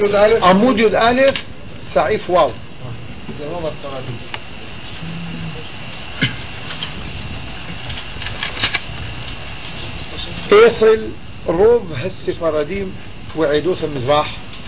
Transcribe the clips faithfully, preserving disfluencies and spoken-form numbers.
עמוד י' א' סעיף וואו. זה לא בספרדים. אצל רוב הספרדים ועדות המזרח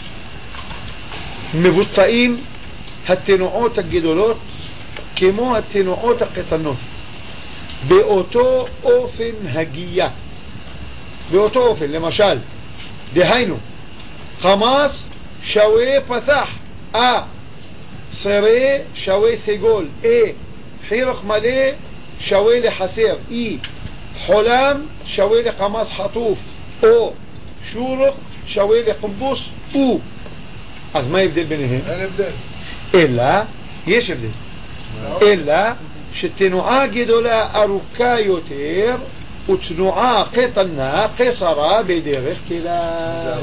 מבוצעים התנועות הגדולות כמו התנועות הקטנות באותו אופן הגייה, באותו אופן. למשל, דהיינו חמאס שווה פתח, אה שרה שווה סגול, אה חירוך מלא שווה לחסר, אי חולם שווה לחמאס חטוף, או שורוך שווה לחמבוס, או. אז מה ההבדל ביניהם? אין הבדל. אלא, יש הבדל, אלא שתנועה גדולה ארוכה יותר ותנועה קטנה קצרה בדרך כלל.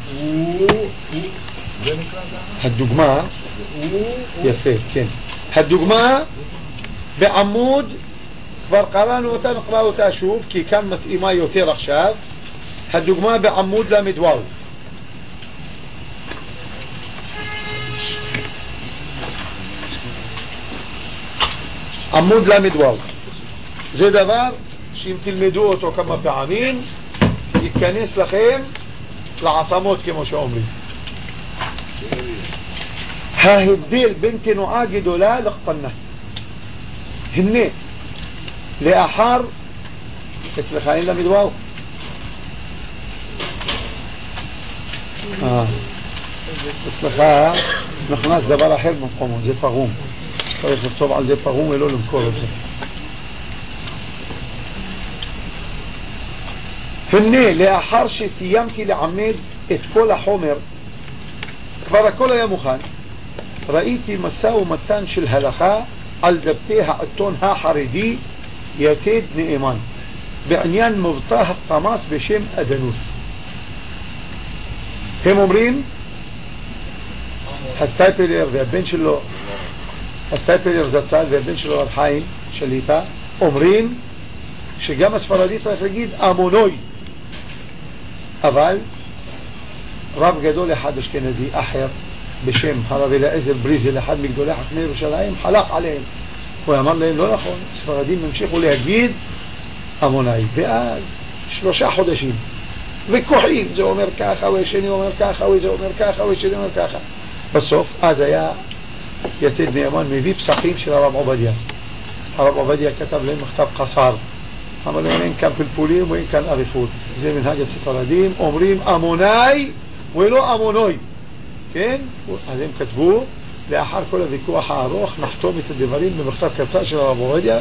הדוגמה, יפה, כן, הדוגמה בעמוד כבר קראנו אותה, נקרא אותה שוב כי כאן מתאימה יותר עכשיו. הדוגמה בעמוד למדוואו, עמוד למדוואו זה דבר שאם תלמדו אותו כמה פעמים ייכנס לכם לעצמות כמו שאומרים. ההבדל בין תנועה גדולה לקטנה, הנה לאחר אצלך אין למדוואו אה אצלך נכנס דבר אחר במקומו, זה פרום, צריך לחשוב על זה פרום ולא למכור את זה. הנה לאחר שסיימתי לעמד את כל החומר, כבר הכל היה מוכן, ראיתי מסע ומתן של הלכה על דפי העיתון החרדי יתד נאמן בעניין מבצע החמאס בשם אדנוס. הם אומרים, הסטייפלר והבן שלו, הסטייפלר זצ"ל והבן שלו רב חיים שליטה, אומרים שגם הספרדי צריך להגיד אמונוי, אבל רב גדול אחד אשכנזי אחר בשם הרב אליעזר בריזל, אחד מגדולי חכמי ירושלים, חלק עליהם, הוא אמר להם לא נכון, ספרדים המשיכו להגיד אמונאי. ואז שלושה חודשים וכוחים, זה אומר ככה והשני אומר ככה וזה אומר ככה והשני אומר ככה. בסוף אז היה יתד נאמן מביא פסחים של הרב עובדיה. הרב עובדיה כתב להם מכתב קצר, אמר להם אין כאן פלפולים ואין כאן עריפות, זה מנהג הספרדים, אומרים אמונאי ולא אמונוי, כן? אז הם כתבו לאחר כל הוויכוח הארוך נחתום את הדברים במכתב קצר של הרב עובדיה,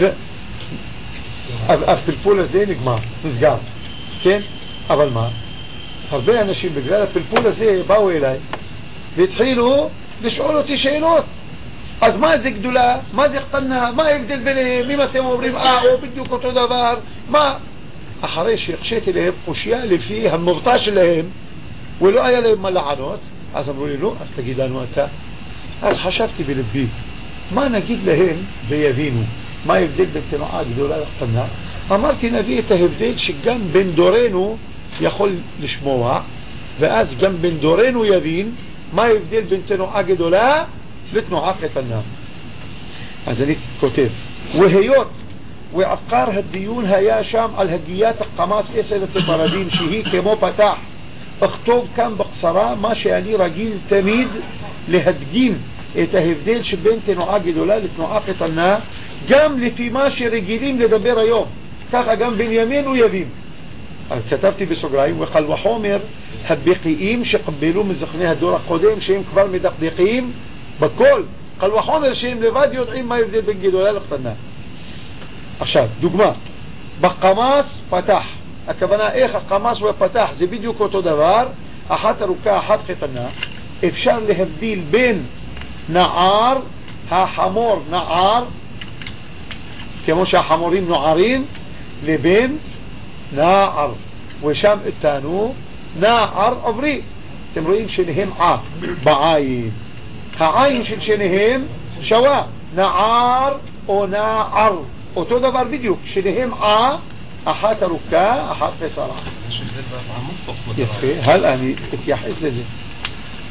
הפלפול הזה נגמר, נסגר, כן? אבל מה? הרבה אנשים בגלל הפלפול הזה באו אליי והתחילו לשאול אותי שאלות. אז מה זה גדולה? מה זה קטנה? מה ההבדל ביניהם? אם אתם אומרים אה או בדיוק אותו דבר, מה? אחרי שהקשיתי להם קושיה לפי המבטא שלהם ולא היה להם מה לענות, אז אמרו לי לא, אז תגיד לנו אתה. אז חשבתי בלבי, מה נגיד להם ויבינו? מה ההבדל בין תנועה גדולה לקטנה? אמרתי נביא את ההבדל שגם בן דורנו יכול לשמוע, ואז גם בן דורנו יבין מה ההבדל בין תנועה גדולה לתנועה קטנה. אז אני כותב, והיות ועקר הדיון היה שם על הגיית החמאס אצל הספרדים שהיא כמו פתח, אכתוב כאן בקצרה מה שאני רגיל תמיד להדגים את ההבדל שבין תנועה גדולה לתנועה קטנה, גם לפי מה שרגילים לדבר היום, ככה גם בנימין הוא יבין. אז כתבתי בסוגריים, וקל וחומר הבקיעים שקבלו מזכני הדור הקודם שהם כבר מדקדקים בכל, קל וחומר שהם לבד יודעים מה ההבדל בין גדולה לקטנה. עכשיו דוגמה, בחמאס פתח, הכוונה איך החמאס ופתח זה בדיוק אותו דבר, אחת ארוכה אחת קטנה. אפשר להבדיל בין נער, החמור נער כמו שהחמורים נוערים, לבין נער, ושם איתנו נער עברי. אתם רואים שניהם ע בעין, העין של שניהם שווה, נער או נער אותו דבר בדיוק, שניהם ע, אחת ארוכה אחת קצרה. יפה, הלאה אני אתייחס לזה.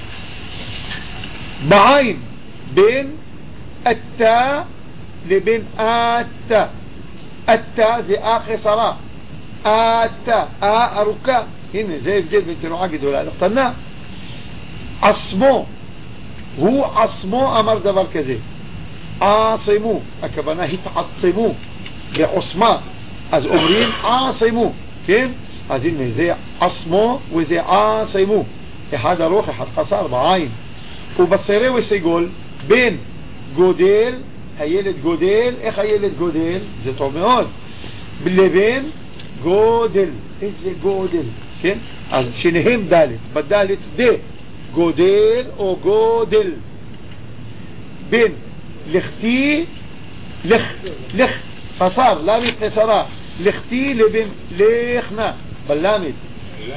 בעין, בין התא לבין התא. התא זה אה חסרה, התא, אה ארוכה. הנה, זה הבדל בין תנועה גדולה לקטנה. עצמו, הוא עצמו אמר דבר כזה. עשימו, הכוונה התעצמו בעוצמה, אז אומרים עשימו, כן? אז הנה, זה עצמו וזה עשימו, אחד ארוך, אחד חסר בעין. ובצרה וסגול, בין גודל, הילד גודל, איך הילד גודל? זה טוב מאוד. לבין גודל, איזה גודל, כן? אז שניהם ד', בד' ד, גודל או גודל. בין לכתי, לך, לך, חסר, למד חסרה, לכתי לבין לכנה, בלמד. לא,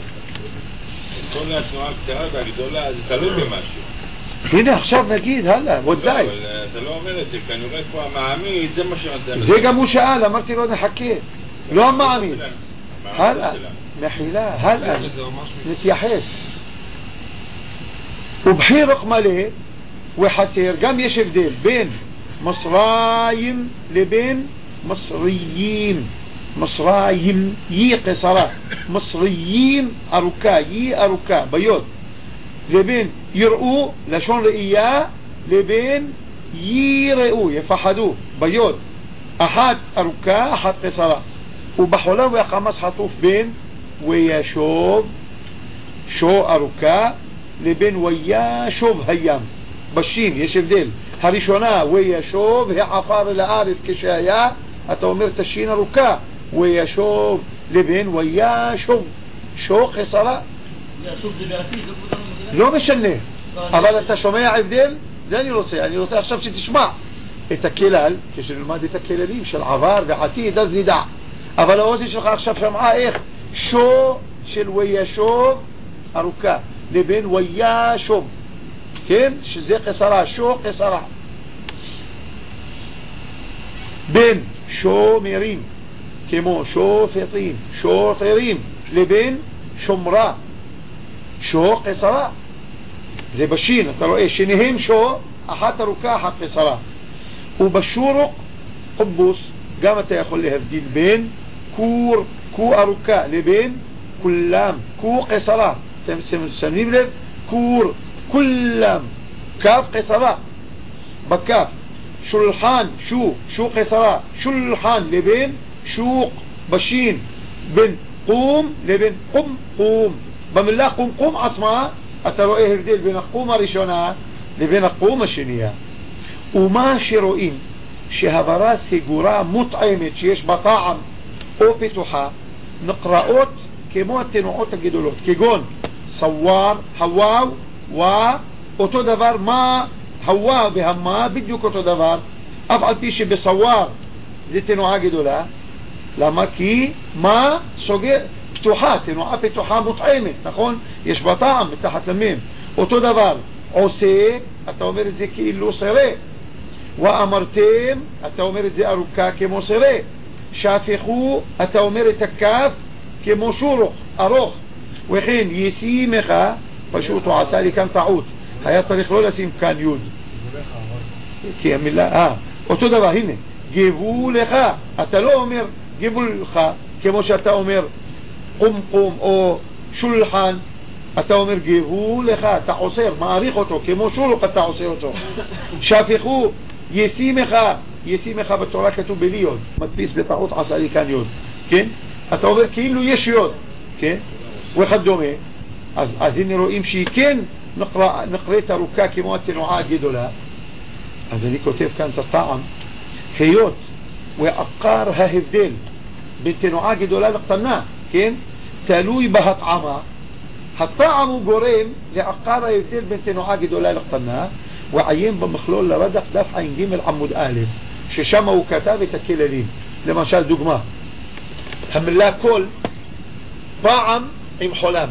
כל התנועה הקצרה והגדולה, זה תלוי במשהו. הנה עכשיו נגיד, הלאה, עוד די. אבל אתה לא אומר את זה, כי אני רואה פה המעמיד, זה מה שנתן. זה גם הוא שאל, אמרתי לו נחכה. לא המעמיד. הלאה, מחילה, הלאה, נתייחס. ובחירוק מלא וחסר, גם יש הבדל בין מصرיים לבין מصرיים. מصرיים, יי קסרה, מصריים ארוכה, יי ארוכה, ביוד. לבין יראו, לשון ראייה, לבין יראו, יפחדו, ביוד. אחת ארוכה, אחת קסרה. ובחולה והחמס חטוף בין וישוב, שו ארוכה, לבין וישוב הים. בשין, יש הבדל. הראשונה, וישוב, העפר אל הארץ כשהיה, אתה אומר את השין ארוכה, וישוב, לבין וישוב, שו חסרה. לא משנה, אבל אתה שומע הבדל? זה אני רוצה, אני רוצה עכשיו שתשמע את הכלל, כשנלמד את הכללים של עבר ועתיד, אז נדע. אבל האוזן שלך עכשיו שמעה איך שו של וישוב ארוכה לבין וישוב, כן? שזה חסרה, שו חסרה. בין שומרים כמו שופטים, שוטרים, לבין שומרה, שו חסרה. זה בשין, אתה רואה שניהם שו, אחת ארוכה, אחת חסרה. ובשורוק חבוס, גם אתה יכול להבדיל בין קור, קו ארוכה, לבין כולם, קו חסרה. אתם שמים לב? קור, כולם, כף חסרה. בכף, שולחן, שו, שו חסרה, שולחן, לבין שוק, בשין, בין קום לבין קום, קום. במילה קום, קום עצמה, אתה רואה הבדל בין הקום הראשונה לבין הקום השנייה. ומה שרואים שהעברה סגורה מוטעמת שיש בה טעם או פיתוחה, נקראות כמו התנועות הגדולות, כגון סוואר, הוואו, ואותו דבר מה, הוואו והמה בדיוק אותו דבר, אף על פי שבסוואר זה תנועה גדולה. למה? כי מה סוגר, פתוחה, תנועה פתוחה מוטעמת, נכון? יש בה טעם מתחת למם. אותו דבר עושה, אתה אומר את זה כאילו סירה, ואמרתם, אתה אומר את זה ארוכה כמו סירה. שפכו, אתה אומר את הכף כמו שורוך, ארוך. וכן ישימך, פשוט הוא עשה לי כאן טעות, היה צריך לא לשים כאן יוד, כי המילה, אה, אותו דבר, הנה, גבו לך, אתה לא אומר גבו לך כמו שאתה אומר קום קום או שולחן, אתה אומר גבו לך, אתה עושר, מעריך אותו, כמו שורוך אתה עושה אותו. שפכו, ישימך, ישימך בצורה כתוב בלי יוד, מדפיס בטעות עשה לי כאן יוד, כן? אתה אומר כאילו יש יוד, כן? ואחד דומה. אז, אז הנה רואים שהיא כן נקרא, נקראת ארוכה כמו התנועה הגדולה. אז אני כותב כאן את הטעם, היות ועקר ההבדל בין תנועה גדולה לקטנה, כן? תלוי בהטעמה. הטעם הוא גורם לעקר ההבדל בין תנועה גדולה לקטנה, ועיין במכלול לרדף דף עין ג' עמוד א', ששם הוא כתב את הכללים. למשל דוגמה, המילה כל, פעם עם חולם,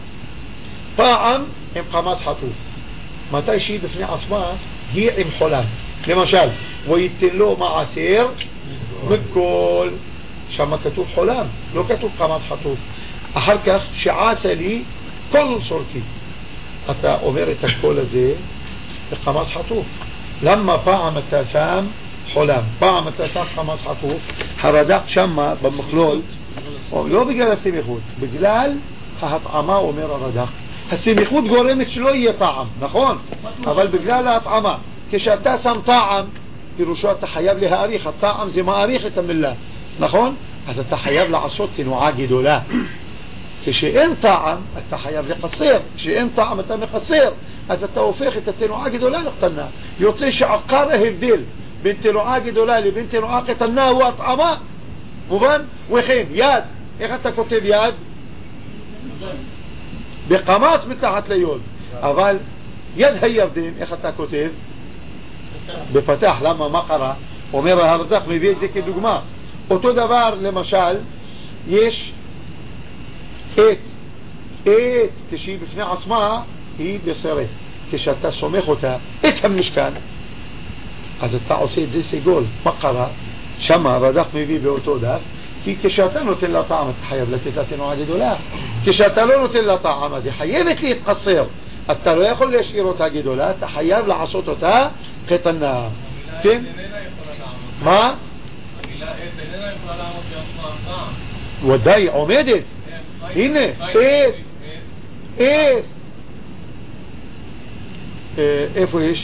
פעם עם חמאס חטוף. מתי שהיא בפני עצמה היא עם חולם. למשל, ויתן לו מעשר מכל, שם כתוב חולם, לא כתוב חמאס חטוף. אחר כך שעשה לי כל סורתי. אתה אומר את הקול הזה בקמץ חטוף. למה פעם אתה שם חולם, פעם אתה שם קמץ חטוף? הרד"ק שמה במכלול, לא בגלל הסמיכות, בגלל ההטעמה, אומר הרד"ק. הסמיכות גורמת שלא יהיה טעם, נכון? אבל בגלל ההטעמה, כשאתה שם טעם, פירושו אתה חייב להאריך, הטעם זה מאריך את המילה, נכון? אז אתה חייב לעשות תנועה גדולה. כשאין טעם אתה חייב לקצר, כשאין טעם אתה מקצר, אז אתה הופך את התנועה הגדולה לקטנה. יוצא שעיקר ההבדל בין תנועה גדולה לבין תנועה קטנה הוא הטעמה, מובן? וכן יד, איך אתה כותב יד? בקמץ מתחת ליוד, אבל יד הירדן איך אתה כותב? בפתח. למה? מה קרה? אומר הרד"ק, מביא את זה כדוגמה. אותו דבר למשל יש את את כשהיא בפני עצמה היא בסרט, כשאתה סומך אותה את המשכן אז אתה עושה את זה סגול. מה קרה? שמה הרד"ק מביא באותו דף, כי כשאתה נותן לה טעם אתה חייב לתת לה תנועה גדולה, כשאתה לא נותן לה טעם אז היא חייבת להתקצר, אתה לא יכול להשאיר אותה גדולה, אתה חייב לעשות אותה קטנה. כן? מה? המילה עת איננה יכולה לעמוד בעצמה טעם. ודאי עומדת. הנה, עת עת איפה יש?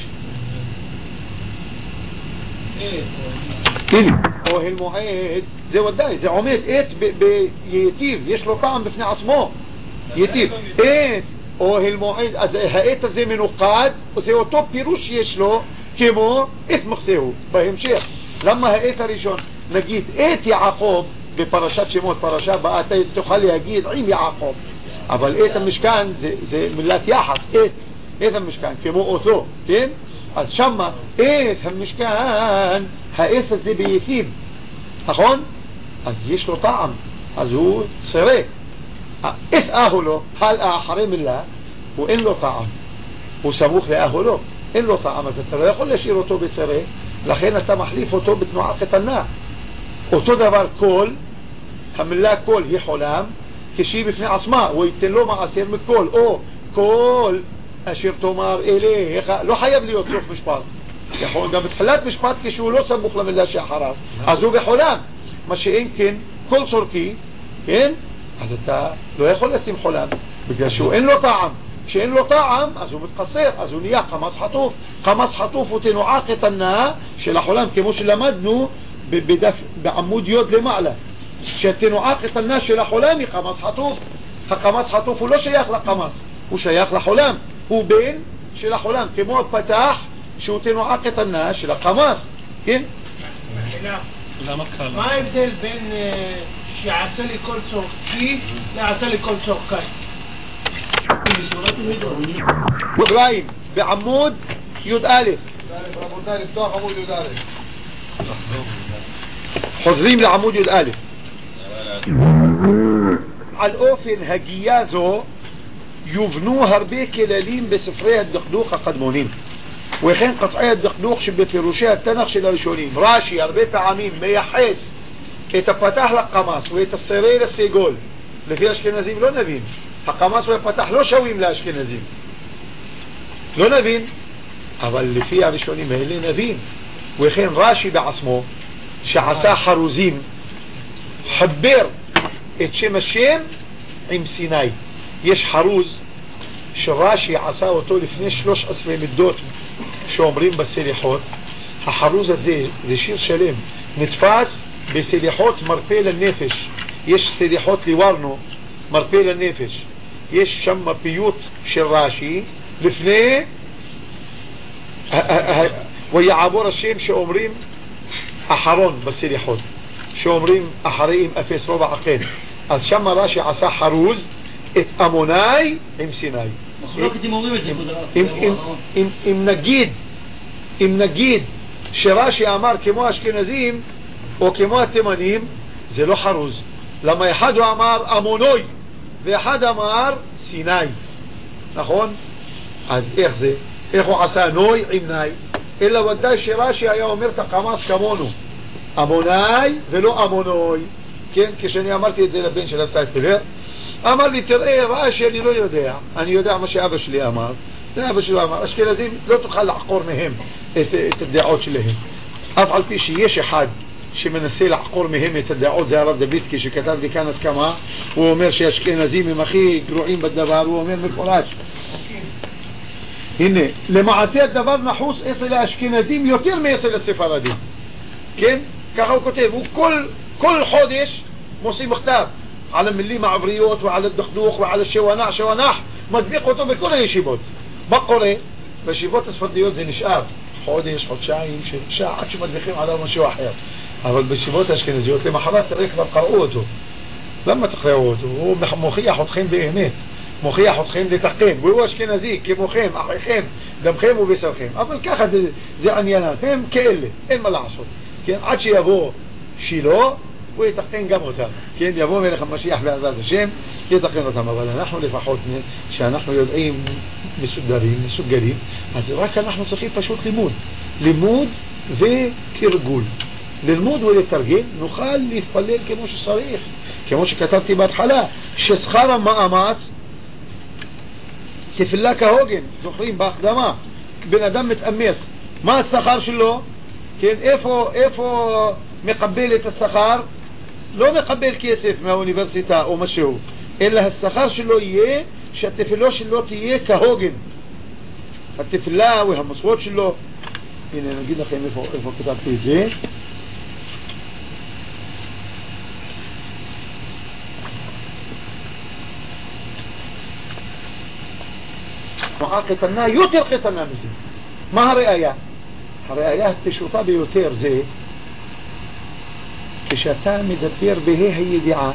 הנה, אוהל מועד, זה ודאי, זה עומד, עת ביתיב, יש לו טעם בפני עצמו, יתיב, עת, אוהל מועד, אז העת הזה מנוקד, זה אותו פירוש שיש לו, כמו עת מחסהו, בהמשך. למה העת הראשון? נגיד, עת יעקב, בפרשת שמות, פרשה באה, אתה תוכל להגיד עם יעקב, אבל עת המשכן זה, זה מילת יחס, עת, עת המשכן, כמו אותו, כן? אז שמה, עת המשכן, העת הזה ביתיב, נכון? אז יש לו טעם, אז הוא צירק. עת אהולו, הלאה אחרי מילה, הוא אין לו טעם, הוא סמוך לאהולו, אין לו טעם, אז אתה לא יכול להשאיר אותו בצירק, לכן אתה מחליף אותו בתנועה קטנה. אותו דבר כל, המילה כל היא חולם, כשהיא בפני עצמה, הוא ייתן לו מעשר מכל, או כל אשר תאמר אליך, לא חייב להיות סוף משפט, יכול גם בתחילת משפט כשהוא לא סמוך למילה שאחריו, אז הוא בחולם. מה שאין כן, כל צורכי, כן? אז אתה לא יכול לשים חולם, בגלל שהוא אין לו טעם. כשאין לו טעם, אז הוא מתחסר, אז הוא נהיה קמץ חטוף. קמץ חטוף הוא תנועה קטנה של החולם, כמו שלמדנו בדף, בעמוד יוד למעלה, שהתנועה קטנה של החולם היא קמץ חטוף. הקמץ חטוף הוא לא שייך לקמץ, הוא שייך לחולם, הוא בן של החולם, כמו הפתח שהוא תנועה קטנה של הקמץ, כן? מה ההבדל בין שיעשה לי כל צורכי לעשה לי כל צורכי? ובלעים בעמוד יוד א', רבותיי, לפתוח עמוד יוד א', חוזרים לעמוד יוד א'. על אופן הגייה זו יובנו הרבה כללים בספרי הדקדוק הקדמונים, וכן קטעי הדקדוק שבפירושי התנ"ך של הראשונים. רש"י הרבה פעמים מייחס את הפתח לקמץ ואת הסירי לסגול. לפי אשכנזים לא נבין, הקמץ והפתח לא שווים לאשכנזים, לא נבין, אבל לפי הראשונים האלה נבין. וכן רש"י בעצמו שעשה חרוזים חבר את שם השם עם סיני. יש חרוז שרש"י עשה אותו לפני שלוש עשרה מידות שאומרים בסליחות. החרוז הזה זה שיר שלם, נתפס בסליחות מרפא לנפש. יש סליחות ליוורנו מרפא לנפש, יש שם פיוט של רש"י לפני ויעבור השם שאומרים אחרון בסליחות, שאומרים אחרי עם אפס רובע אחר. אז שם רש"י עשה חרוז את אמוני עם סיני. מחלוקת אם אומרים את זה, אם נגיד אם נגיד שרש"י אמר כמו אשכנזים או כמו התימנים, זה לא חרוז. למה אחד הוא אמר אמונוי ואחד אמר סיני, נכון? אז איך זה? איך הוא עשה נוי עם נאי? אלא ודאי שרש"י היה אומר את הקמץ כמונו, אמוני ולא אמונוי. כן, כשאני אמרתי את זה לבן של הסייפלר, אמר לי תראה רש"י אני לא יודע, אני יודע מה שאבא שלי אמר, זה אבא שלו אמר, אשכנזים לא תוכל לעקור מהם את, את הדעות שלהם. אף על פי שיש אחד שמנסה לעקור מהם את הדעות, זה הרב דוידסקי שכתב לי כאן הסכמה, הוא אומר שהאשכנזים הם הכי גרועים בדבר, הוא אומר מפורש. הנה, למעשה הדבר נחוץ אצל האשכנזים יותר מאצל הספרדים. כן? ככה הוא כותב, הוא כל, כל חודש מוציא מכתב על המילים העבריות ועל הדכדוך ועל השואנח, שואנח, מדביק אותו בכל הישיבות. מה קורה? בישיבות הספרדיות זה נשאר חודש, חודשיים, שעה, עד שמדביקים עליו משהו אחר. אבל בישיבות האשכנזיות למחרת תראה כבר קראו אותו. למה תקראו אותו? הוא מוכיח אתכם באמת, מוכיח אתכם לתחכם, והוא אשכנזי כמוכם, אחיכם, דמכם ובשרכם. אבל ככה זה, זה עניינת, הם כאלה, אין מה לעשות. כן? עד שיבוא שילה, הוא יתחכם גם אותם. כן? יבוא מלך המשיח בעזרת השם, יתחכם אותם. אבל אנחנו לפחות, שאנחנו יודעים מסודרים, מסוגלים, אז רק אנחנו צריכים פשוט לימוד. לימוד ותרגול. ללמוד ולתרגם, נוכל להתפלל כמו שצריך. כמו שכתבתי בהתחלה, ששכר המאמץ תפילה כהוגן, זוכרים בהקדמה, בן אדם מתאמץ, מה השכר שלו? כן, איפה, איפה מקבל את השכר? לא מקבל כסף מהאוניברסיטה או משהו, אלא השכר שלו יהיה שהתפילה שלו תהיה כהוגן, התפילה והמשרות שלו. הנה נגיד לכם איפה, איפה כתבתי את זה. נועה קטנה, יותר קטנה מזה. מה הראייה? הראייה הפשוטה ביותר זה כשאתה מדבר בה הידיעה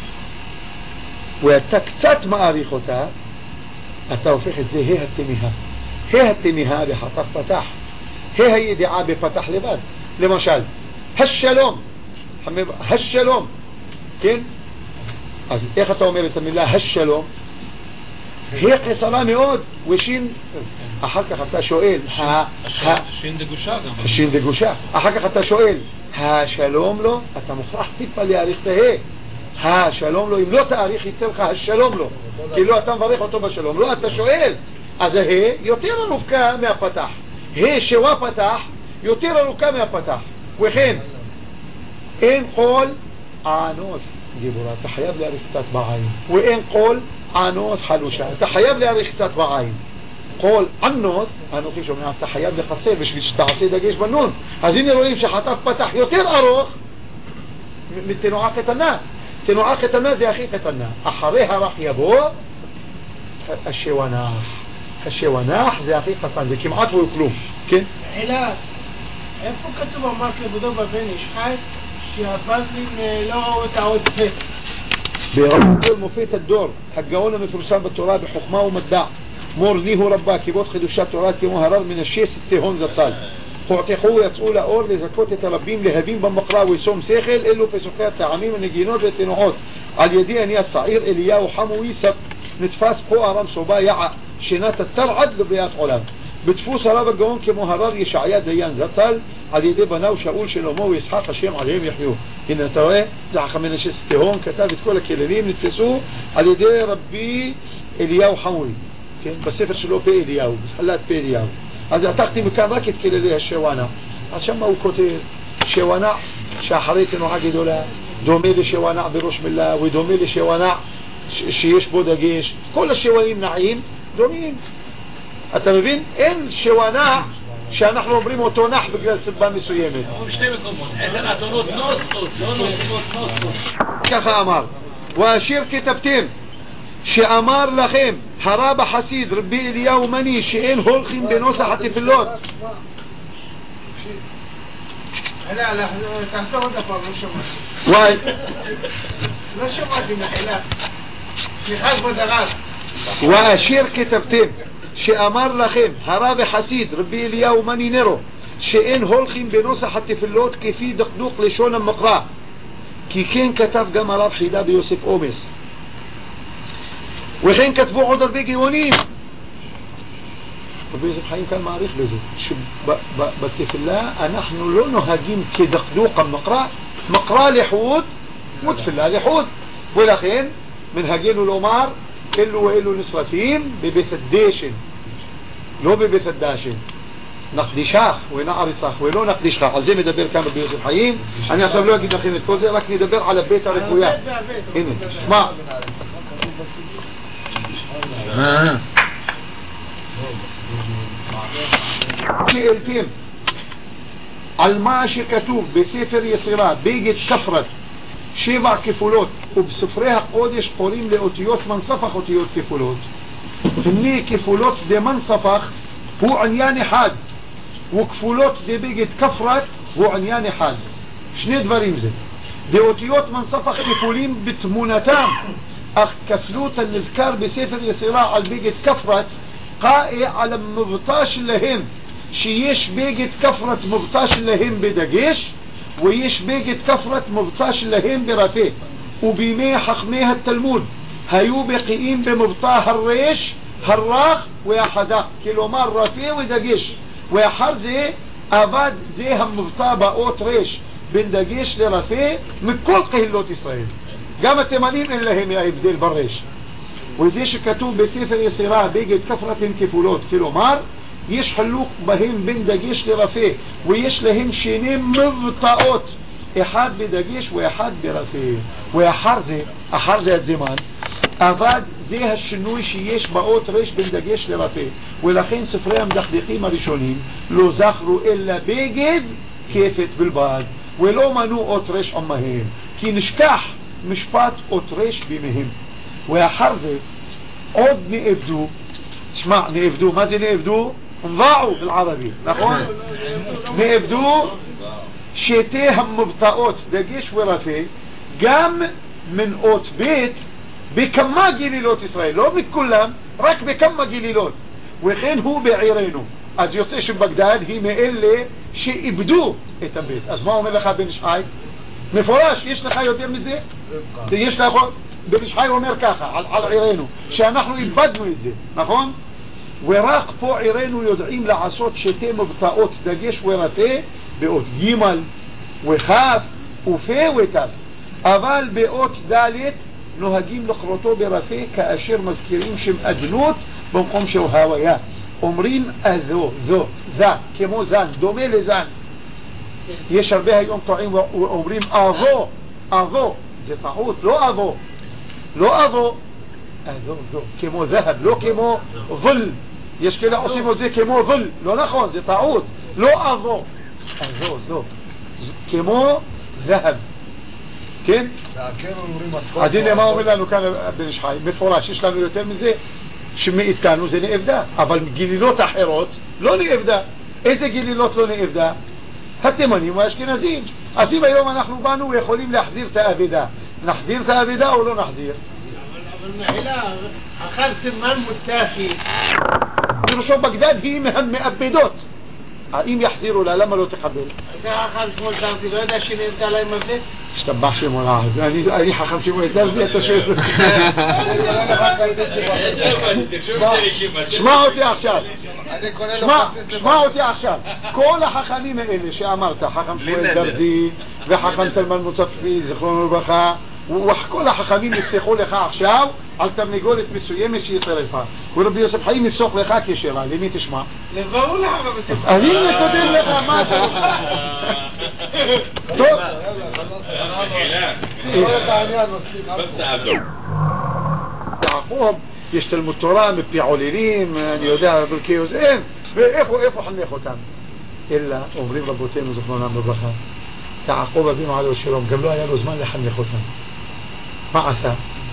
ואתה קצת מעריך אותה, אתה הופך את זה ה' התמיהה. ה' התמיהה בחתך פתח, ה' הידיעה בפתח לבד. למשל, השלום, השלום, כן? אז איך אתה אומר את המילה השלום? היא קצרה מאוד, ושין, אחר כך אתה שואל, שין דגושה גם. שין דגושה. אחר כך אתה שואל, השלום לו, אתה מוכרח טיפה להעריך את הה. השלום לו, אם לא תעריך יצא לך השלום לו, כי לא אתה מברך אותו בשלום. לא, אתה שואל, אז הה יותר ארוכה מהפתח. הה שווה פתח, יותר ארוכה מהפתח. וכן, אין קול ענוס גיבורה, אתה חייב להעריך קצת בעין. ואין קול ענוס חלושה, אתה חייב להעריך קצת בעין. קול ענוס, אנוכי שומע, אתה חייב לחסר בשביל שתעשה דגש בנון. אז הנה רואים שחטף פתח יותר ארוך מתנועה קטנה. תנועה קטנה זה הכי קטנה. אחרי הרך יבוא השואנח. השואנח זה הכי קטן, זה כמעט לא כלום. כן? אלא, איפה כתוב אמר כבודו בבן איש חי שהבזלים לא ראו את העוד פה? ברמזול מופת הדור, הגאון המפורסם בתורה בחוכמה ומדע, מור ליהו רבה, כיבות חידושת תורה כמו הרב מנשה סטהון זצ"ל. חועתכו ויצאו לאור לזכות את הרבים להבין במקרא ושום שכל, אלו פסוקי הטעמים, הנגינות והתנועות. על ידי אני הצעיר אליהו חמוי נתפס פה הרם סובה יעה, שנת התרעד לביאת עולם. בדפוס הרב הגאון כמו הרב ישעיה דיין זצ"ל, על ידי בניו שאול שלמה וישחק השם עליהם יחיו. הנה אתה רואה, זה חכם מנשה סטהון כתב את כל הכללים, נתפסו על ידי רבי אליהו חמוי, כן? בספר שלו פה אליהו, בסחלת פה אליהו. אז עתקתי מכאן רק את כללי השואנח. אז שם הוא כותב שואנח שאחרי תנועה גדולה דומה לשואנח בראש מילה ודומה לשואנח שיש בו דגש. כל השואנים נעים דומים. אתה מבין? אין שואנח שאנחנו אומרים אותו נח בגלל סיבה מסוימת. בשתי מקומות, איזה רצונות נוספות, לא נוספות נוספות. ככה אמר, והשיר כתבתם שאמר לכם הרב החסיד רבי אליהו מני שאין הולכים בנוסח התפילות. אלא, תחזור עוד הפעם, לא שמעתי. וואי. לא שמעתי מחילה. סליחה כבוד הרב. והשיר כתבתם שאמר לכם הרב החסיד רבי אליהו מני נרו שאין הולכים בנוסח התפילות כפי דקדוק לשון המקרא, כי כן כתב גם הרב חידה ביוסף אומס, וכן כתבו עוד הרבה גאונים. רבי יוסף חיים כאן מעריך בזה שבתפילה אנחנו לא נוהגים כדקדוק המקרא, מקרא לחוד ותפילה לחוד, ולכן מנהגנו לומר אלו ואלו נשרפים בבית הדשן, לא בבית הדשא. נקדישך ונעריצך ולא נקדישך. על זה מדבר כאן רבי יוסף חיים. אני עכשיו לא אגיד לכם את כל זה, רק נדבר על הבית הרפויה. הנה, שמע. שאלתם על מה שכתוב בספר יצירה בגד כפרת שבע כפולות, ובספרי הקודש קוראים לאותיות מנספח אותיות כפולות. הנה כפולות דמנספח הוא עניין אחד, וכפולות דבגד כפרת הוא עניין אחד. שני דברים זה. באותיות מנספח כפולים בתמונתם, אך כפלות הנזכר בספר יצירה על בגד כפרת קאה על המבטא שלהם, שיש בגד כפרת מבטא שלהם בדגש, ויש בגד כפרת מבטא שלהם ברפה. ובימי חכמי התלמוד היו בקיאים במבטא הרש, הרך והחדק, כלומר רפה ודגש, ואחר זה עבד זה המבטא באות רש בין דגש לרפה מכל קהילות ישראל. גם התימנים אין להם ההבדל ברש. וזה שכתוב בספר יצירה בגד כפרת הם כפולות, כלומר יש חלוק בהם בין דגש לרפה, ויש להם שני מבטאות, אחד בדגש ואחד ברפה. ואחר זה, אחר זה הזמן, עבד זה השינוי שיש באות רש בין דגש לרפה, ולכן ספרי המדקדקים הראשונים לא זכרו אלא בגד כפת בלבד, ולא מנו אות רש עמהם, כי נשכח משפט אות רש בימיהם. ואחר זה עוד נאבדו, תשמע, נאבדו, מה זה נאבדו? נבעו בערבית, נכון? נאבדו שתי המבטאות דגש ורפה גם מן אות בית בכמה גלילות ישראל, לא מכולם, רק בכמה גלילות. וכן הוא בעירנו. אז יוצא שבגדד היא מאלה שאיבדו את הבית. אז מה אומר לך בן איש חי? מפורש, יש לך יותר מזה? יש לך, בן איש חי אומר ככה על, על עירנו, שאנחנו איבדנו את זה, נכון? ורק פה עירנו יודעים לעשות שתי מבטאות דגש ורפה באות ג' וחף ופה וכף, אבל באות ד' נוהגים לקרותו ברפה כאשר מזכירים שם אדנות במקום שהוא הוויה. אומרים אזו, זו, זה, כמו זן, דומה לזן. יש הרבה היום טועים ואומרים אבו, אבו, זה טעות, לא אבו, לא אבו, אזו, זו, כמו זהב, לא כמו זל. יש כאלה עושים את זה כמו זל, לא נכון, זה טעות, לא אבו, אזו, זו, כמו זהב. כן? אז הנה מה אומר לנו כאן בן איש חי, מפורש, יש לנו יותר מזה שמאיתנו זה נאבדה, אבל גלילות אחרות לא נאבדה. איזה גלילות לא נאבדה? התימנים והאשכנזים. אז אם היום אנחנו באנו ויכולים להחזיר את האבדה, נחזיר את האבדה או לא נחזיר? אבל מחילה, אחר סימן מותחי פירושו בגדד היא מאבדות. אם יחזירו לה, למה לא תקבל? אתה אחר שמול דרזי, לא יודע שנאבדה להם על זה? השתבח שמול העז, אני חכם שמול דרזי, אתה שואל. שמע אותי עכשיו, שמע אותי עכשיו. כל החכמים האלה שאמרת, חכם שמואל דרזי וחכם סלמן מוצפי, זכרונו לברכה, וכל החכמים יפסחו לך עכשיו על תרנגולת מסוימת שיצרפה, ורבי יוסף חיים יפסוח לך כשרה. למי תשמע? לבואו לך בבסוף. אני מקדם לך מה אתה טוב. יעקב יש תלמוד תורה מפי עוללים, אני יודע, ברכי יוזם, ואיפה איפה חנך אותם? אלא אומרים רבותינו זכרונם לברכה, יעקב אבינו עליו השלום גם לא היה לו זמן לחנך אותם. מה עשה?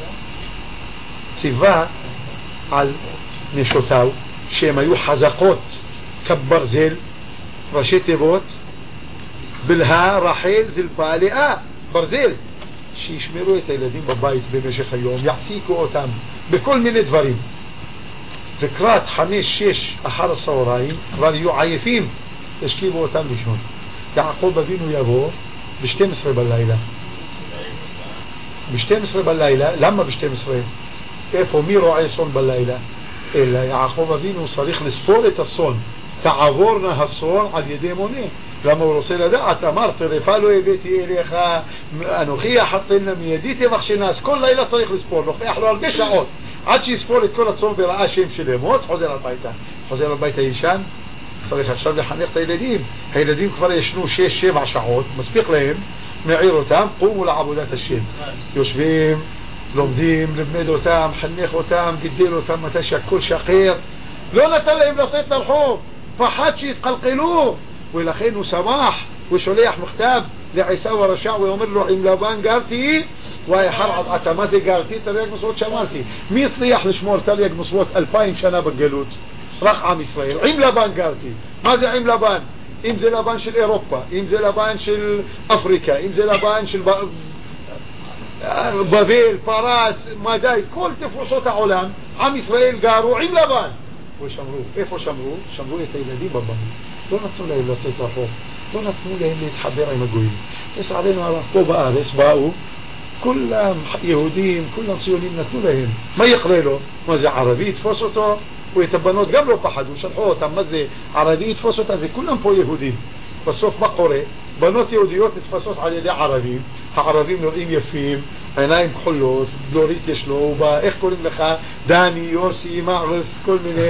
ציווה על נשותיו שהן היו חזקות כברזל, ראשי תיבות בלהה רחל זלפה לאה, ברזל, שישמרו את הילדים בבית במשך היום, יעסיקו אותם בכל מיני דברים. וקראת חמש שש אחר הצהריים כבר יהיו עייפים, תשכיבו אותם לישון. יעקב אבינו יבוא ב-שתים עשרה בלילה. ב-שתים עשרה בלילה, למה ב-שתים עשרה? איפה, מי רואה סון בלילה? אלא יעקב אבינו צריך לספור את הסון, תעבורנה הסון על ידי מונה. למה הוא רוצה לדעת? אמר טרפה לא הבאתי אליך, אנוכי החתנה מיידי תבחשנה. אז כל לילה צריך לספור, לוקח לו הרבה שעות. עד שיספור את כל הצום וראה שם שלמות, חוזר הביתה. חוזר הביתה ישן, צריך עכשיו לחנך את הילדים. הילדים כבר ישנו שש שבע שעות, מספיק להם, מעיר אותם, קומו לעבודת השם. יושבים, לומדים, למד אותם, חנך אותם, גידל אותם מתי שהכל שחרר. לא נתן להם לצאת לרחוב, פחד שיתקלקלו, ולכן הוא שמח, הוא שולח מכתב לעשיו הרשע ואומר לו, עם לבן גרתי, ואחר אתה מה זה גרתי? תרי"ג מצוות שמרתי. מי הצליח לשמור תרי"ג מצוות אלפיים שנה בגלות? רק עם ישראל. עם לבן גרתי. מה זה עם לבן? אם זה לבן של אירופה, אם זה לבן של אפריקה, אם זה לבן של בבל, פרס, מדי, כל תפוצות העולם, עם ישראל גרו עם לבן. ושמרו. איפה שמרו? שמרו את הילדים בבית. לא נתנו להם לצאת רחוב. לא נתנו להם להתחבר עם הגויים. לצערנו הרב, פה בארץ באו, כולם יהודים, כולם ציונים, נתנו להם. מה יקרה לו? מה זה ערבי? יתפוס אותו, ואת הבנות גם לא פחדו, שלחו אותם, מה זה ערבי? יתפוס אותם, וכולם פה יהודים. בסוף מה קורה? בנות יהודיות נתפסות על ידי ערבים, הערבים נראים יפים, עיניים כחולות, דורית יש לו, איך קוראים לך? דני, יוסי, מערף, כל מיני.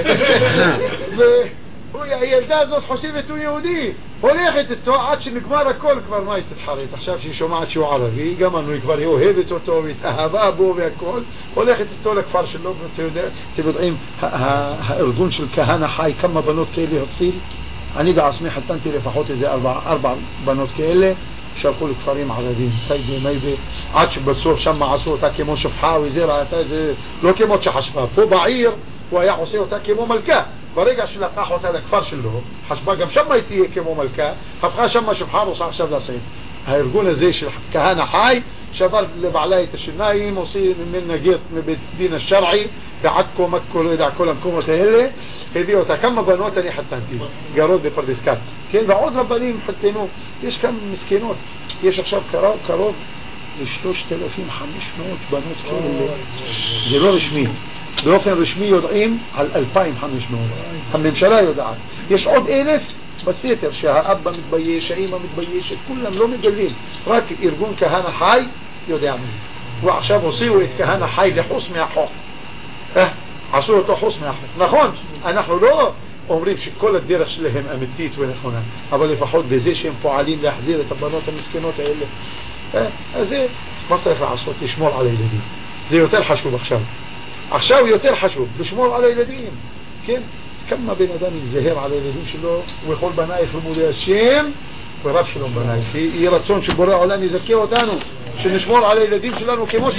הילדה הזאת חושבת הוא יהודי, הולכת איתו עד שנגמר הכל, כבר מה היא תתחרט? עכשיו שהיא שומעת שהוא ערבי, גם אני כבר היא אוהבת אותו והתאהבה בו והכל, הולכת איתו לכפר שלו. אתם יודעים, הארגון של כהנא חי, כמה בנות כאלה הציל? אני בעצמי חתנתי לפחות איזה ארבע, ארבע בנות כאלה, שלחו לכפרים ערבים, טייבה, נייבה, עד שבסוף שם עשו אותה כמו שפחה וזה, ראתה זה, לא כמו שחשבה. פה בעיר הוא היה עושה אותה כמו מלכה. ברגע שלקח אותה לכפר שלו, חשבה גם שם היא תהיה כמו מלכה, הפכה שם שפחה, רוצה עכשיו לעשות. הארגון הזה של כהנא חי, שבר לבעלה את השיניים, עושה ממנה גט מבית דין השרעי, בעכו, מקו, לא יודע, כל המקומות האלה, הביא אותה. כמה בנות אני חתנתי, גרות בפרדס כץ, כן, ועוד רבנים חתנו. יש כמה מסכנות, יש עכשיו קרוב, קרוב ל-שלושת אלפים וחמש מאות בנות כאלה. זה לא רשמי, באופן רשמי יודעים על אלפיים וחמש מאות, הממשלה יודעת. יש עוד אלף בסתר שהאבא מתבייש, האמא מתביישת, כולם לא מגלים, רק ארגון כהנא חי יודע מי. ועכשיו הוציאו את כהנא חי לחוס מהחוק, אה, עשו אותו חוס מהחוק. נכון, אנחנו לא אומרים שכל הדרך שלהם אמיתית ונכונה, אבל לפחות בזה שהם פועלים להחזיר את הבנות המסכנות האלה, אה, אז זה מה צריך לעשות? לשמור על הילדים. זה יותר חשוב עכשיו. עכשיו יותר חשוב לשמור על הילדים, כן? כמה בן אדם יזהר על הילדים שלו, וכל בנייך למודי השם ורב שלום בנייך. יהי רצון שבורא העולם יזכה אותנו שנשמור על הילדים שלנו כמו